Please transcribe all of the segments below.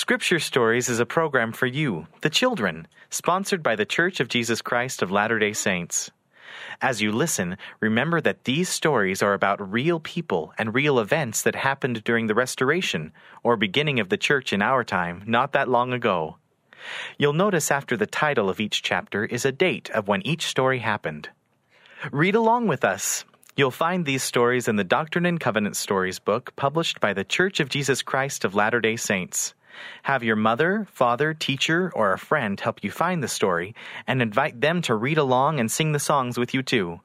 Scripture Stories is a program for you, the children, sponsored by the Church of Jesus Christ of Latter-day Saints. As you listen, remember that these stories are about real people and real events that happened during the Restoration, or beginning of the Church in our time, not that long ago. You'll notice after the title of each chapter is a date of when each story happened. Read along with us. You'll find these stories in the Doctrine and Covenants Stories book published by the Church of Jesus Christ of Latter-day Saints. Have your mother, father, teacher, or a friend help you find the story, and invite them to read along and sing the songs with you too.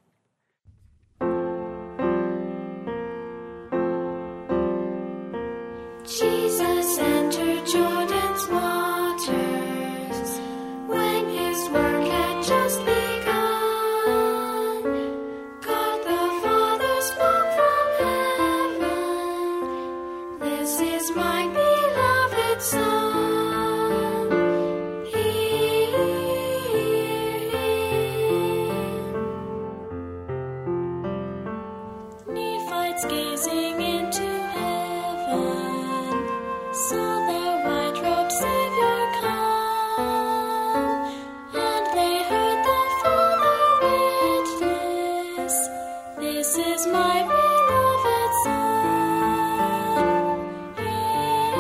Jesus entered Jordan's waters when his work had just begun. God the Father spoke from heaven, "This is my beloved Son. Hear him." Nephites gazing into heaven saw their white-robed Savior come, and they heard the Father witness, "This is my beloved Son. Hear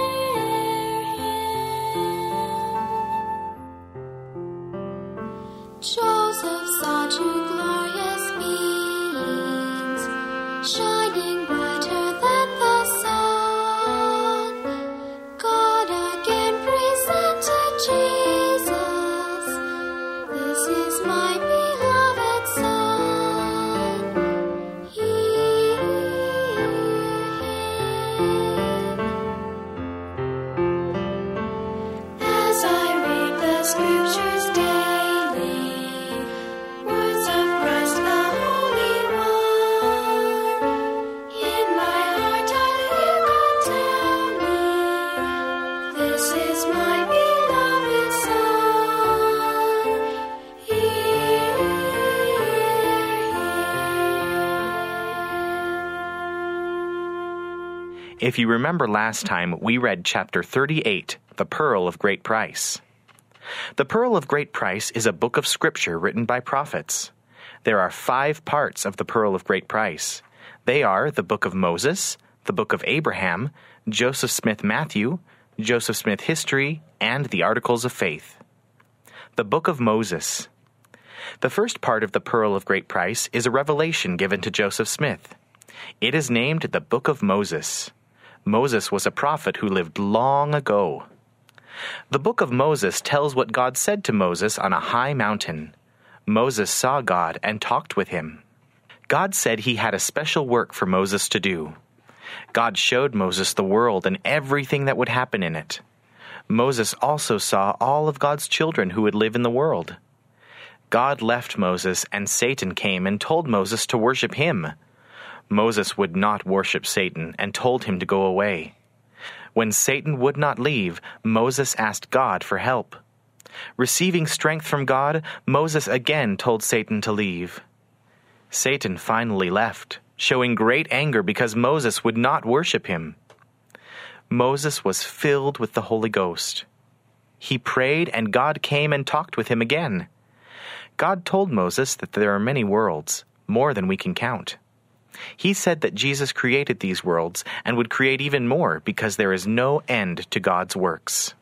him." Joseph saw two glorious beings shining brighter than the sun. God again presented Jesus, "This is my beloved Son. Hear him." As I read the Scriptures daily, words of Christ the Holy One, in my heart I hear God tell me, "This is my beloved Son. Hear him." If you remember last time, we read chapter 38, The Pearl of Great Price. The Pearl of Great Price is a book of Scripture written by prophets. There are 5 parts of the Pearl of Great Price. They are the Book of Moses, the Book of Abraham, Joseph Smith Matthew, Joseph Smith History, and the Articles of Faith. The Book of Moses. The first part of the Pearl of Great Price is a revelation given to Joseph Smith. It is named the Book of Moses. Moses was a prophet who lived long ago. The Book of Moses tells what God said to Moses on a high mountain. Moses saw God and talked with him. God said he had a special work for Moses to do. God showed Moses the world and everything that would happen in it. Moses also saw all of God's children who would live in the world. God left Moses, and Satan came and told Moses to worship him. Moses would not worship Satan and told him to go away. When Satan would not leave, Moses asked God for help. Receiving strength from God, Moses again told Satan to leave. Satan finally left, showing great anger because Moses would not worship him. Moses was filled with the Holy Ghost. He prayed, and God came and talked with him again. God told Moses that there are many worlds, more than we can count. He said that Jesus created these worlds and would create even more because there is no end to God's works.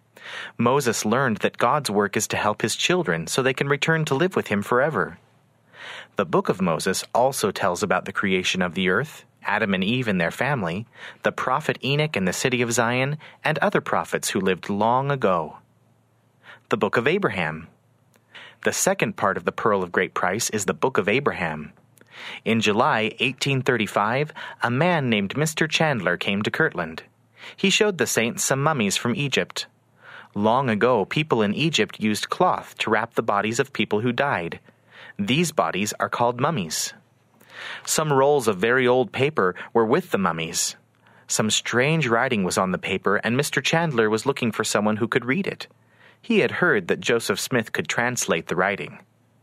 Moses learned that God's work is to help his children so they can return to live with him forever. The Book of Moses also tells about the creation of the earth, Adam and Eve and their family, the prophet Enoch and the city of Zion, and other prophets who lived long ago. The Book of Abraham. The second part of the Pearl of Great Price is the Book of Abraham. In July 1835, a man named Mr. Chandler came to Kirtland. He showed the saints some mummies from Egypt. Long ago, people in Egypt used cloth to wrap the bodies of people who died. These bodies are called mummies. Some rolls of very old paper were with the mummies. Some strange writing was on the paper, and Mr. Chandler was looking for someone who could read it. He had heard that Joseph Smith could translate the writing.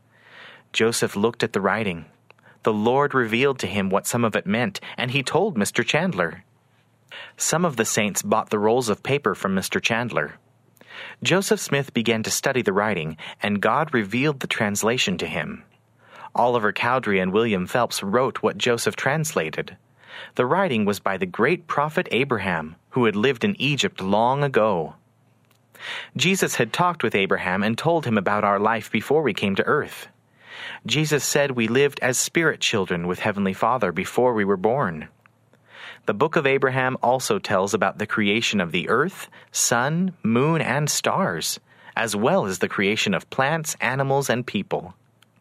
Joseph looked at the writing. The Lord revealed to him what some of it meant, and he told Mr. Chandler. Some of the saints bought the rolls of paper from Mr. Chandler. Joseph Smith began to study the writing, and God revealed the translation to him. Oliver Cowdery and William Phelps wrote what Joseph translated. The writing was by the great prophet Abraham, who had lived in Egypt long ago. Jesus had talked with Abraham and told him about our life before we came to earth. Jesus said we lived as spirit children with Heavenly Father before we were born. The book of Abraham also tells about the creation of the earth, sun, moon, and stars, as well as the creation of plants, animals, and people.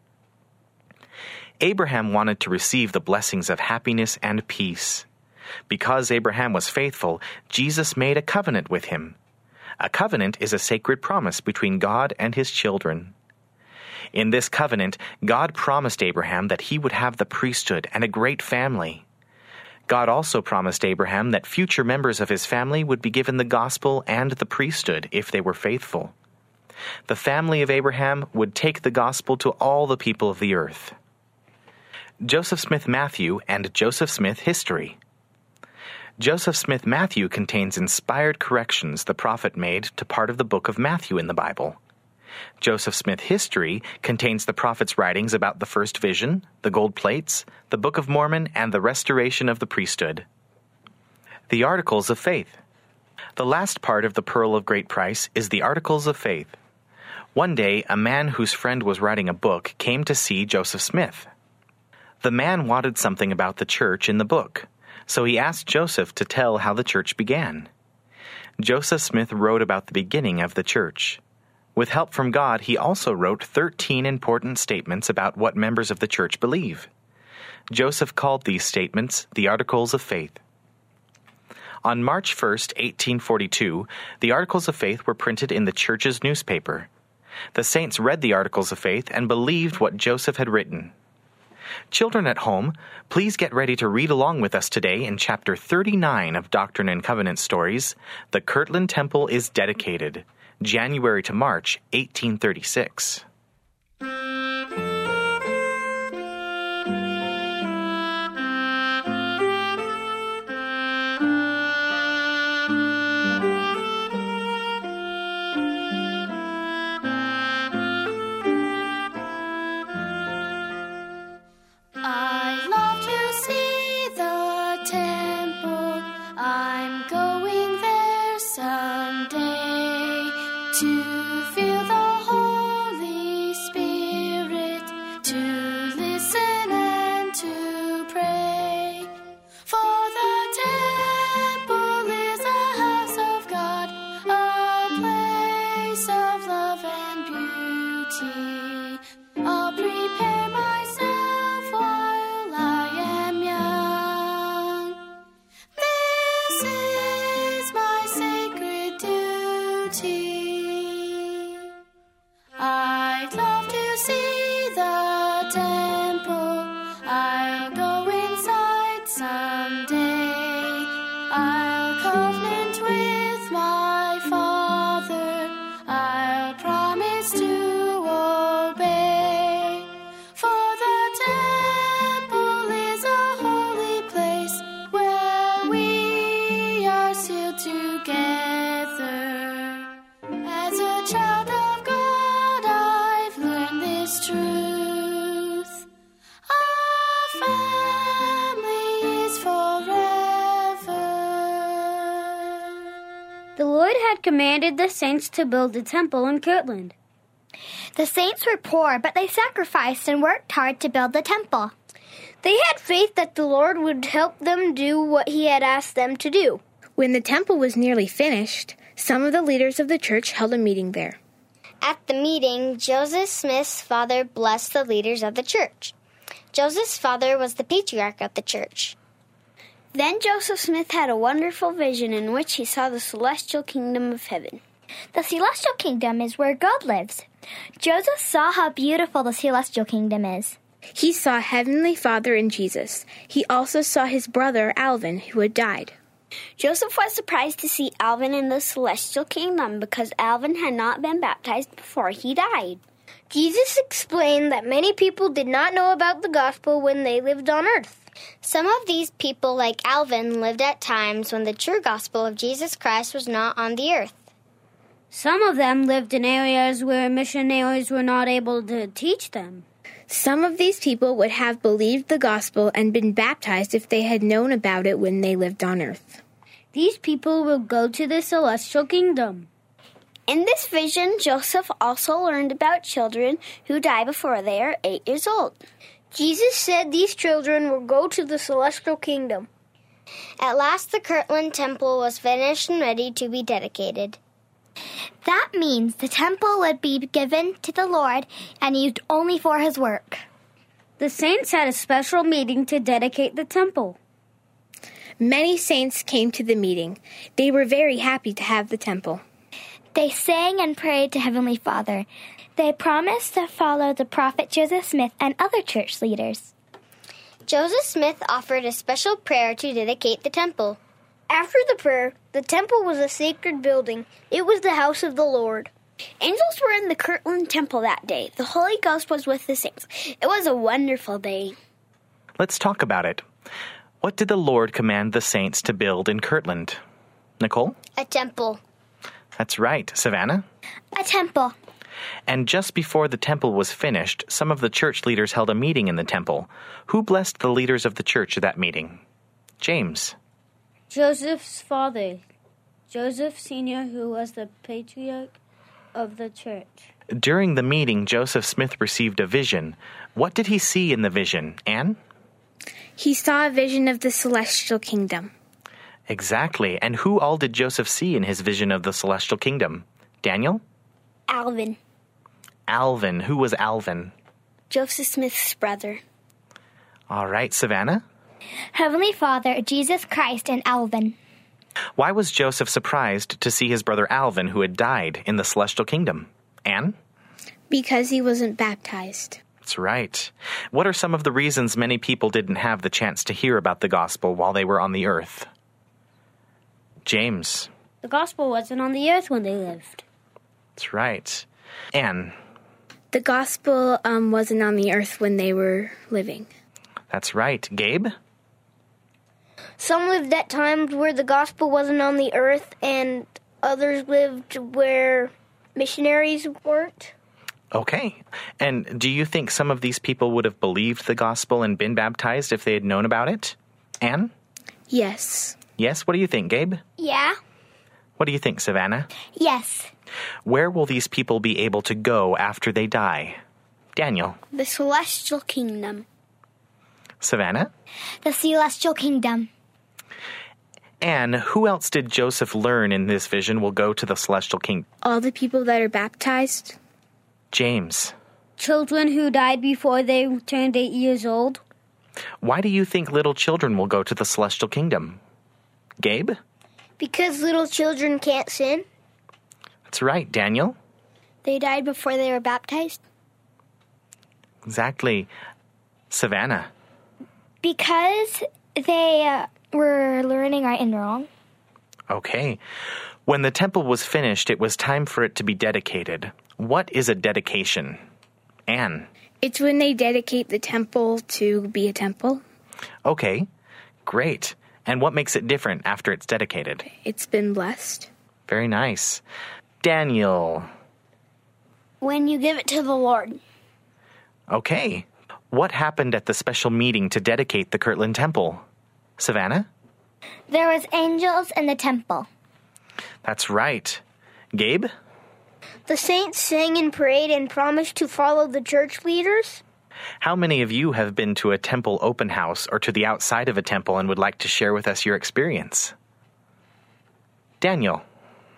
Abraham wanted to receive the blessings of happiness and peace. Because Abraham was faithful, Jesus made a covenant with him. A covenant is a sacred promise between God and his children. In this covenant, God promised Abraham that he would have the priesthood and a great family. God also promised Abraham that future members of his family would be given the gospel and the priesthood if they were faithful. The family of Abraham would take the gospel to all the people of the earth. Joseph Smith Matthew and Joseph Smith History. Joseph Smith Matthew contains inspired corrections the prophet made to part of the book of Matthew in the Bible. Joseph Smith History contains the prophet's writings about the first vision, the gold plates, the Book of Mormon, and the restoration of the priesthood. The Articles of Faith. The last part of the Pearl of Great Price is the Articles of Faith. One day, a man whose friend was writing a book came to see Joseph Smith. The man wanted something about the church in the book, so he asked Joseph to tell how the church began. Joseph Smith wrote about the beginning of the church. With help from God, he also wrote 13 important statements about what members of the church believe. Joseph called these statements the Articles of Faith. On March 1, 1842, the Articles of Faith were printed in the church's newspaper. The saints read the Articles of Faith and believed what Joseph had written. Children at home, please get ready to read along with us today in Chapter 39 of Doctrine and Covenant Stories, The Kirtland Temple is Dedicated, January to March, 1836. I love to see the temple. I'm going there someday to feel the Holy Spirit, to listen and to pray. For the temple is a house of God, a place of love and beauty. I'll prepare myself while I am young. This is my sacred duty. I'd love to see the temple. I'll go inside someday. I'll covenant with my Father. I'll promise to obey. For the temple is a holy place where we are sealed together. As a child of God, I've learned this truth. Our family is forever. The Lord had commanded the saints to build a temple in Kirtland. The saints were poor, but they sacrificed and worked hard to build the temple. They had faith that the Lord would help them do what He had asked them to do. When the temple was nearly finished, some of the leaders of the church held a meeting there. At the meeting, Joseph Smith's father blessed the leaders of the church. Joseph's father was the patriarch of the church. Then Joseph Smith had a wonderful vision in which he saw the celestial kingdom of heaven. The celestial kingdom is where God lives. Joseph saw how beautiful the celestial kingdom is. He saw Heavenly Father in Jesus. He also saw his brother Alvin, who had died. Joseph was surprised to see Alvin in the celestial kingdom because Alvin had not been baptized before he died. Jesus explained that many people did not know about the gospel when they lived on earth. Some of these people, like Alvin, lived at times when the true gospel of Jesus Christ was not on the earth. Some of them lived in areas where missionaries were not able to teach them. Some of these people would have believed the gospel and been baptized if they had known about it when they lived on earth. These people will go to the celestial kingdom. In this vision, Joseph also learned about children who die before they are 8 years old. Jesus said these children will go to the celestial kingdom. At last, the Kirtland Temple was finished and ready to be dedicated. That means the temple would be given to the Lord and used only for his work. The saints had a special meeting to dedicate the temple. Many saints came to the meeting. They were very happy to have the temple. They sang and prayed to Heavenly Father. They promised to follow the prophet Joseph Smith and other church leaders. Joseph Smith offered a special prayer to dedicate the temple. After the prayer, the temple was a sacred building. It was the house of the Lord. Angels were in the Kirtland Temple that day. The Holy Ghost was with the saints. It was a wonderful day. Let's talk about it. What did the Lord command the saints to build in Kirtland? Nicole? A temple. That's right. Savannah? A temple. And just before the temple was finished, some of the church leaders held a meeting in the temple. Who blessed the leaders of the church at that meeting? James. Joseph's father, Joseph Sr., who was the patriarch of the church. During the meeting, Joseph Smith received a vision. What did he see in the vision? Anne? He saw a vision of the celestial kingdom. Exactly. And who all did Joseph see in his vision of the celestial kingdom? Daniel? Alvin, Alvin. Who was Alvin? Joseph Smith's brother. All right. Savannah? Heavenly Father, Jesus Christ, and Alvin. Why was Joseph surprised to see his brother Alvin, who had died in the celestial kingdom? Anne? Because he wasn't baptized. That's right. What are some of the reasons many people didn't have the chance to hear about the gospel while they were on the earth? James? The gospel wasn't on the earth when they lived. That's right. Anne? The gospel wasn't on the earth when they were living. That's right. Gabe? Some lived at times where the gospel wasn't on the earth, and others lived where missionaries weren't. Okay. And do you think some of these people would have believed the gospel and been baptized if they had known about it? Anne? Yes. Yes? What do you think, Gabe? Yeah? What do you think, Savannah? Yes. Where will these people be able to go after they die? Daniel? The celestial kingdom. Savannah? The celestial kingdom. Anne, who else did Joseph learn in this vision will go to the celestial kingdom? All the people that are baptized. James? Children who died before they turned 8 years old. Why do you think little children will go to the celestial kingdom? Gabe? Because little children can't sin. That's right. Daniel? They died before they were baptized. Exactly. Savannah? Because they were learning right and wrong. Okay. When the temple was finished, it was time for it to be dedicated. What is a dedication? Anne? It's when they dedicate the temple to be a temple. Okay. Great. And what makes it different after it's dedicated? It's been blessed. Very nice. Daniel? When you give it to the Lord. Okay. What happened at the special meeting to dedicate the Kirtland Temple? Savannah? There was angels in the temple. That's right. Gabe? The saints sang and prayed and promised to follow the church leaders. How many of you have been to a temple open house or to the outside of a temple and would like to share with us your experience? Daniel?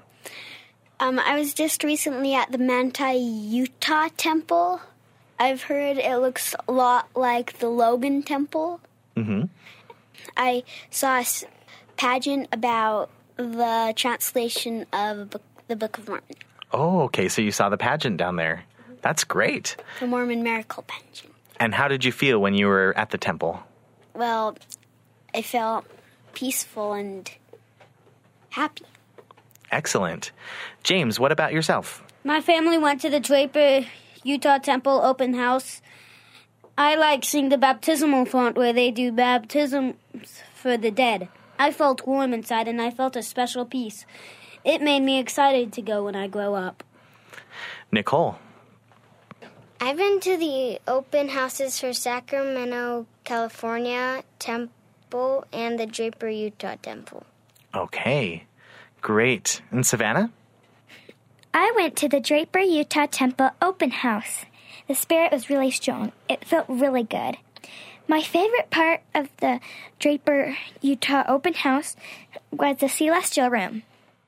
I was just recently at the Manti, Utah temple. I've heard it looks a lot like the Logan Temple. Mm-hmm. I saw a pageant about the translation of the Book of Mormon. Oh, okay, so you saw the pageant down there. That's great. The Mormon Miracle Pageant. And how did you feel when you were at the temple? Well, I felt peaceful and happy. Excellent. James, what about yourself? My family went to the Draper, Utah Temple open house, I like seeing the baptismal font where they do baptisms for the dead. I felt warm inside and I felt a special peace. It made me excited to go when I grow up. Nicole. I've been to the open houses for Sacramento, California Temple and the Draper, Utah Temple. Okay, great. And Savannah? I went to the Draper, Utah Temple open house. The spirit was really strong. It felt really good. My favorite part of the Draper, Utah open house was the celestial room.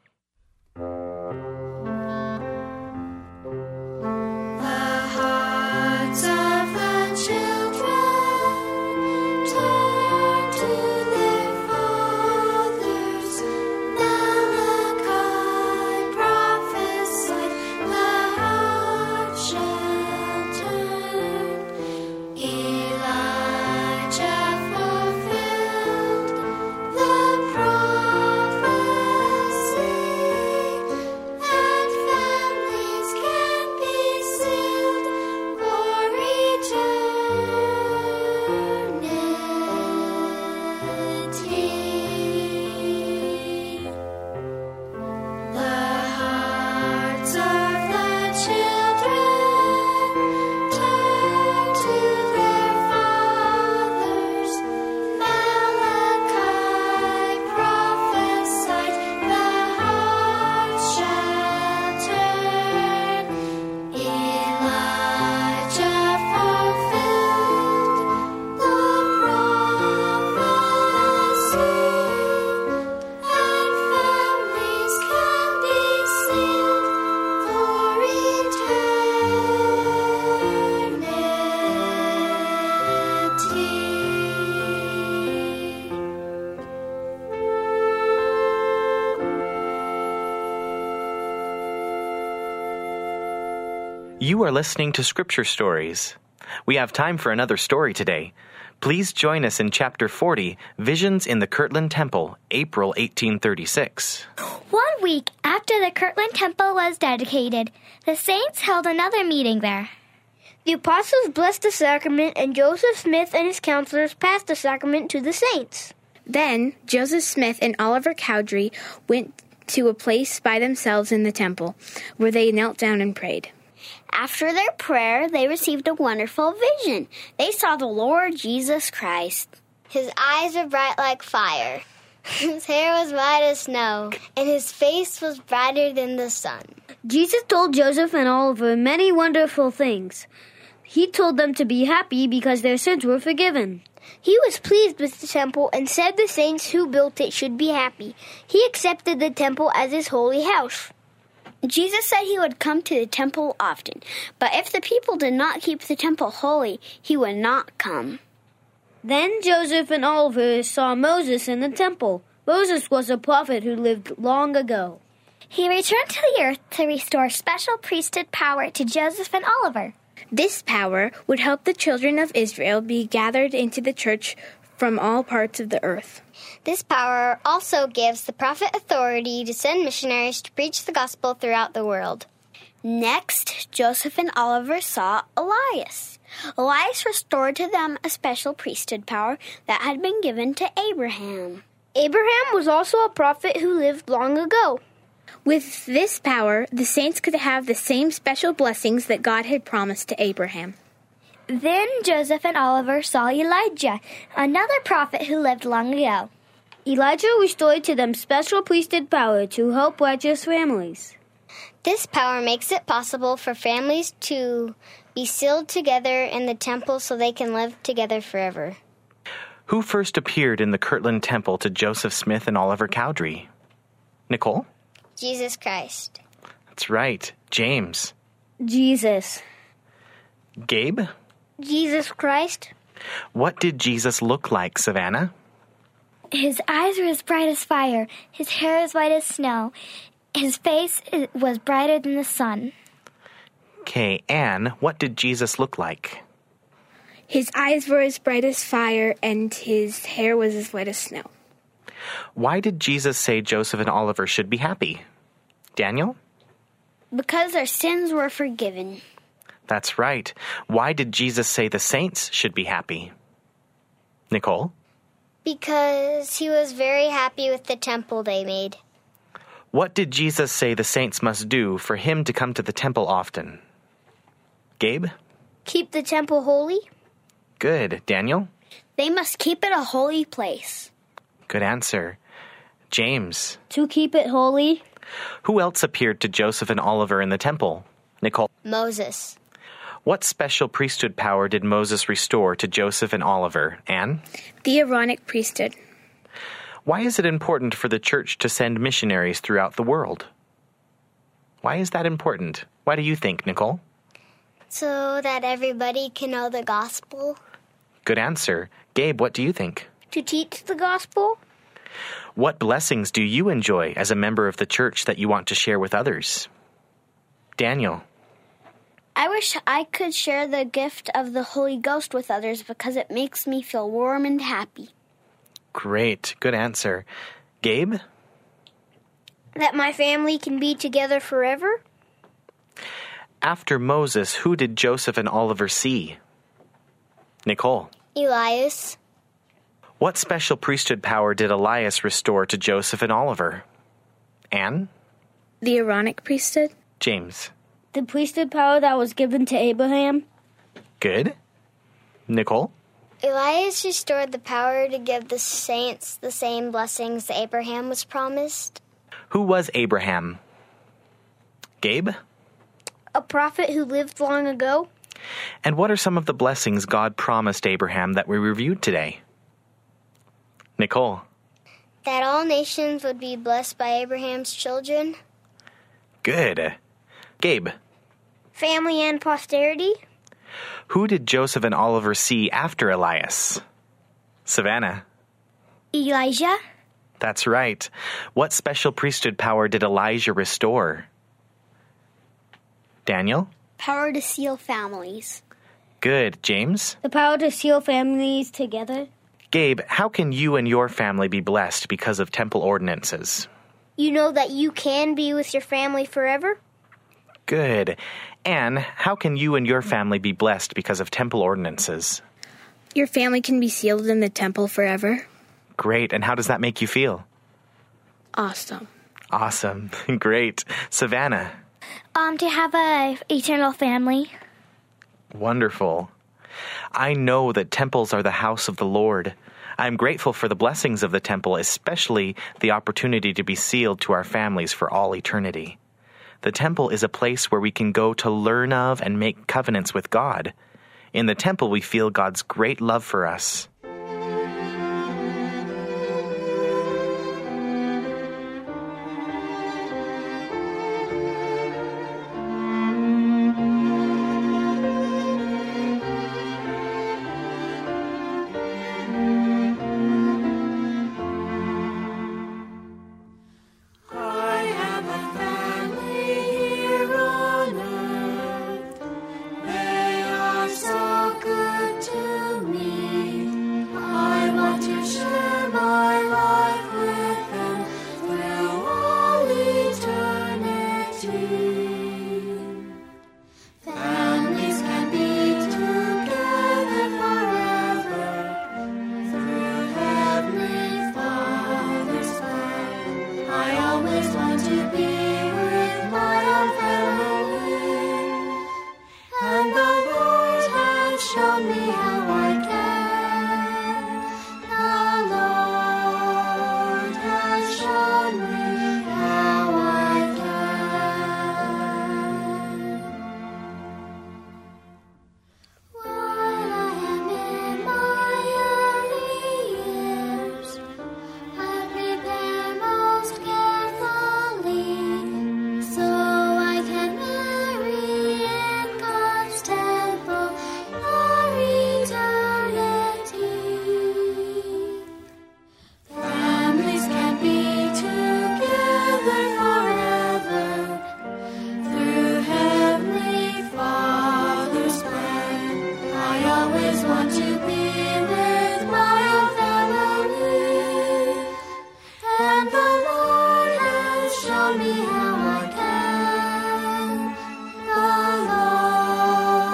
You are listening to Scripture Stories. We have time for another story today. Please join us in Chapter 40, Visions in the Kirtland Temple, April 1836. 1 week after the Kirtland Temple was dedicated, the saints held another meeting there. The apostles blessed the sacrament, and Joseph Smith and his counselors passed the sacrament to the saints. Then Joseph Smith and Oliver Cowdery went to a place by themselves in the temple, where they knelt down and prayed. After their prayer, they received a wonderful vision. They saw the Lord Jesus Christ. His eyes were bright like fire. His hair was white as snow, and his face was brighter than the sun. Jesus told Joseph and Oliver many wonderful things. He told them to be happy because their sins were forgiven. He was pleased with the temple and said the saints who built it should be happy. He accepted the temple as his holy house. Jesus said he would come to the temple often, but if the people did not keep the temple holy, he would not come. Then Joseph and Oliver saw Moses in the temple. Moses was a prophet who lived long ago. He returned to the earth to restore special priesthood power to Joseph and Oliver. This power would help the children of Israel be gathered into the church from all parts of the earth. This power also gives the prophet authority to send missionaries to preach the gospel throughout the world. Next, Joseph and Oliver saw Elias. Elias restored to them a special priesthood power that had been given to Abraham. Abraham was also a prophet who lived long ago. With this power, the saints could have the same special blessings that God had promised to Abraham. Then Joseph and Oliver saw Elijah, another prophet who lived long ago. Elijah restored to them special priesthood power to help righteous families. This power makes it possible for families to be sealed together in the temple so they can live together forever. Who first appeared in the Kirtland Temple to Joseph Smith and Oliver Cowdery? Nicole? Jesus Christ. That's right. James? Jesus. Gabe? Jesus Christ. What did Jesus look like, Savannah? His eyes were as bright as fire. His hair as white as snow. His face was brighter than the sun. Okay, Anne, what did Jesus look like? His eyes were as bright as fire, and his hair was as white as snow. Why did Jesus say Joseph and Oliver should be happy? Daniel? Because their sins were forgiven. That's right. Why did Jesus say the saints should be happy? Nicole? Because he was very happy with the temple they made. What did Jesus say the saints must do for him to come to the temple often? Gabe? Keep the temple holy. Good. Daniel? They must keep it a holy place. Good answer. James? To keep it holy. Who else appeared to Joseph and Oliver in the temple? Nicole? Moses. What special priesthood power did Moses restore to Joseph and Oliver? Anne? The Aaronic priesthood. Why is it important for the church to send missionaries throughout the world? Why is that important? Why do you think, Nicole? So that everybody can know the gospel. Good answer. Gabe, what do you think? To teach the gospel. What blessings do you enjoy as a member of the church that you want to share with others? Daniel? I wish I could share the gift of the Holy Ghost with others because it makes me feel warm and happy. Great. Good answer. Gabe? That my family can be together forever. After Moses, who did Joseph and Oliver see? Nicole? Elias. What special priesthood power did Elias restore to Joseph and Oliver? Anne? The Aaronic priesthood. James? The priesthood power that was given to Abraham. Good. Nicole? Elias restored the power to give the saints the same blessings Abraham was promised. Who was Abraham? Gabe? A prophet who lived long ago. And what are some of the blessings God promised Abraham that we reviewed today? Nicole? That all nations would be blessed by Abraham's children. Good. Gabe? Family and posterity. Who did Joseph and Oliver see after Elias? Savannah? Elijah. That's right. What special priesthood power did Elijah restore? Daniel? Power to seal families. Good. James? The power to seal families together. Gabe, how can you and your family be blessed because of temple ordinances? You know that you can be with your family forever. Good. Anne, how can you and your family be blessed because of temple ordinances? Your family can be sealed in the temple forever. Great. And how does that make you feel? Awesome. Awesome. Great. Savannah? To have a eternal family. Wonderful. I know that temples are the house of the Lord. I'm grateful for the blessings of the temple, especially the opportunity to be sealed to our families for all eternity. The temple is a place where we can go to learn of and make covenants with God. In the temple, we feel God's great love for us. Show me how I can. The Lord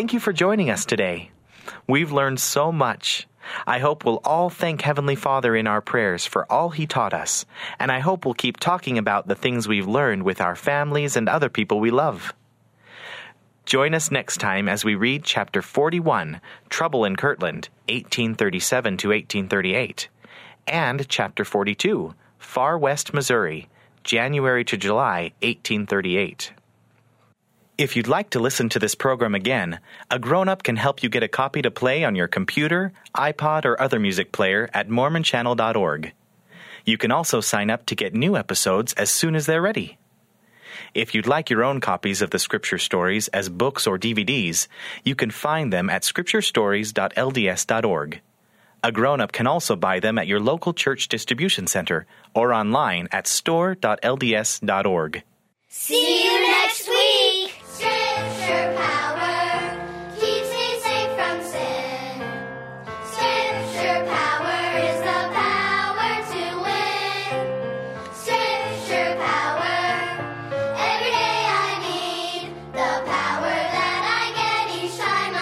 Thank you for joining us today. We've learned so much. I hope we'll all thank Heavenly Father in our prayers for all He taught us, and I hope we'll keep talking about the things we've learned with our families and other people we love. Join us next time as we read Chapter 41, Trouble in Kirtland, 1837 to 1838, and Chapter 42, Far West, Missouri, January to July, 1838. If you'd like to listen to this program again, a grown-up can help you get a copy to play on your computer, iPod, or other music player at mormonchannel.org. You can also sign up to get new episodes as soon as they're ready. If you'd like your own copies of the Scripture Stories as books or DVDs, you can find them at scripturestories.lds.org. A grown-up can also buy them at your local church distribution center or online at store.lds.org. See you next week! Scripture power keeps me safe from sin. Scripture power is the power to win. Scripture power, every day I need the power that I get each time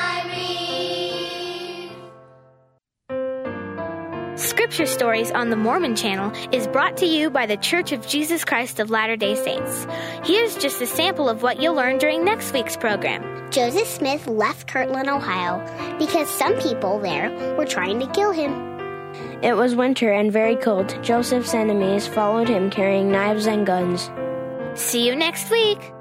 I read. Scripture Stories on the Mormon Channel is brought to you by the Church of Jesus Christ of Latter-day Saints. Here's just a sample of what you'll learn during next week's program. Joseph Smith left Kirtland, Ohio, because some people there were trying to kill him. It was winter and very cold. Joseph's enemies followed him carrying knives and guns. See you next week!